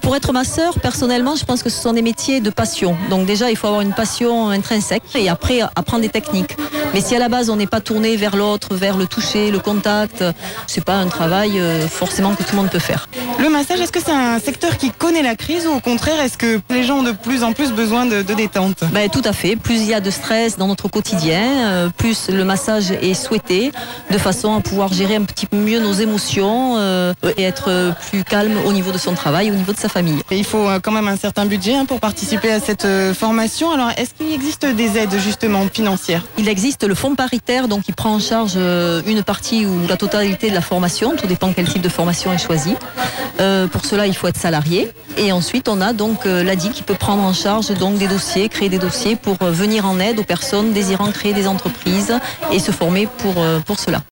Pour être masseur, personnellement, je pense que ce sont des métiers de passion. Donc déjà, il faut avoir une passion intrinsèque et après apprendre des techniques. Mais si à la base on n'est pas tourné vers l'autre, vers le toucher, le contact, c'est pas un travail forcément que tout le monde peut faire. Le massage, est-ce que c'est un secteur qui connaît la crise ou au contraire, est-ce que les gens ont de plus en plus besoin de détente? Tout à fait. Plus il y a de stress dans notre quotidien, plus le massage est souhaité, de façon à pouvoir gérer un petit peu mieux nos émotions et être plus calme au niveau de son travail, au niveau de sa famille. Et il faut quand même un certain budget pour participer à cette formation. Alors, est-ce qu'il existe des aides justement financières? Il existe le fonds paritaire, donc il prend en charge une partie ou la totalité de la formation, tout dépend quel type de formation est choisi. Pour cela, il faut être salarié. Et ensuite, on a donc l'ADI qui peut prendre en charge donc des dossiers, créer des dossiers pour venir en aide aux personnes désirant créer des entreprises et se former pour cela.